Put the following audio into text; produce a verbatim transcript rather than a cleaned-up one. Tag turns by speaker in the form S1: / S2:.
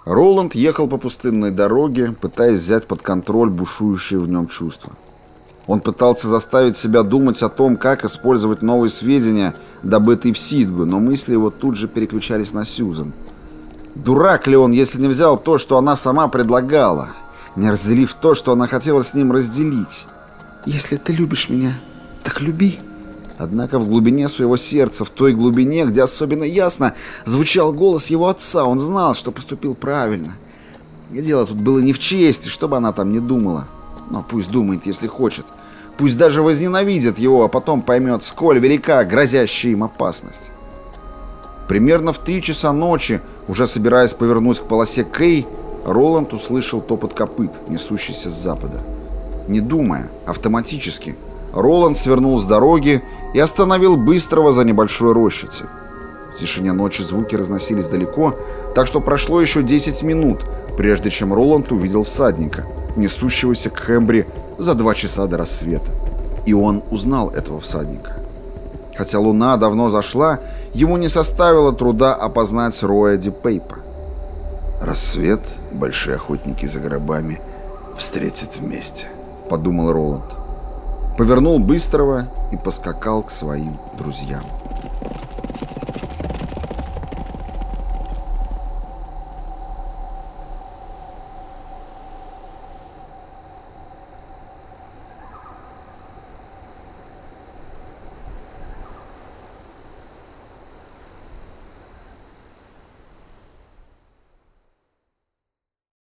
S1: Роланд ехал по пустынной дороге, пытаясь взять под контроль бушующие в нем чувства. Он пытался заставить себя думать о том, как использовать новые сведения, добытые в Сидгу, но мысли его тут же переключались на Сьюзан. Дурак ли он, если не взял то, что она сама предлагала, не разделив то, что она хотела с ним разделить? «Если ты любишь меня, так люби». Однако в глубине своего сердца, в той глубине, где особенно ясно звучал голос его отца, он знал, что поступил правильно. И дело тут было не в чести, что бы она там ни думала. Но пусть думает, если хочет. Пусть даже возненавидит его, а потом поймет, сколь велика грозящая им опасность. Примерно в три часа ночи, уже собираясь повернуть к полосе Кей, Роланд услышал топот копыт, несущийся с запада. Не думая, автоматически, Роланд свернул с дороги и остановил Быстрого за небольшой рощицей. В тишине ночи звуки разносились далеко, так что прошло еще десять минут, прежде чем Роланд увидел всадника, несущегося к Хэмбри за два часа до рассвета. И он узнал этого всадника. Хотя луна давно зашла, ему не составило труда опознать Роя Ди Пейпа. «Рассвет большие охотники за гробами встретят вместе», — подумал Роланд. Повернул Быстрого и поскакал к своим друзьям.